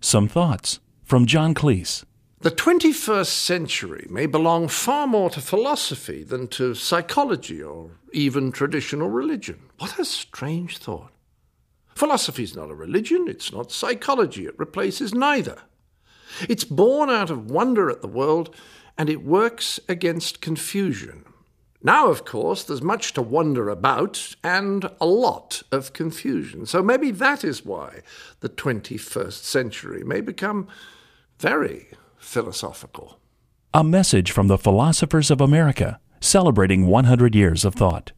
Some thoughts from John Cleese. The 21st century may belong far more to philosophy than to psychology or even traditional religion. What a strange thought. Philosophy is not a religion, it's not psychology, it replaces neither. It's born out of wonder at the world, and it works against confusion. Now, of course, there's much to wonder about and a lot of confusion. So maybe that is why the 21st century may become very philosophical. A message from the Philosophers of America, celebrating 100 years of thought.